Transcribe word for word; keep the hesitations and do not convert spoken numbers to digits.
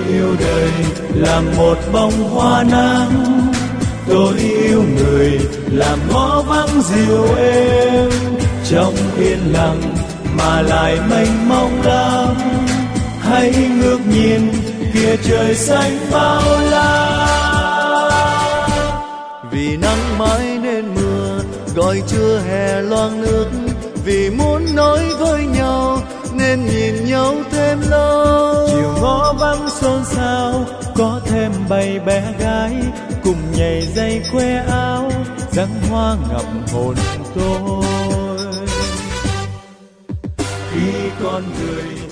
yêu đời làm một bông hoa nắng, tôi yêu người làm ngõ vắng dịu êm, trong yên lặng mà lại mênh mông lắm. Hãy ngước nhìn kia trời xanh bao la. Vì nắng mãi nên mưa, gọi trưa hè loang nước, vì muốn nói với nhau nên nhìn nhau thêm lâu. Chiều ngõ vắng xôn xao, có thêm bầy bé gái cùng nhảy dây que áo, dáng hoa ngập hồn tôi. Khi con người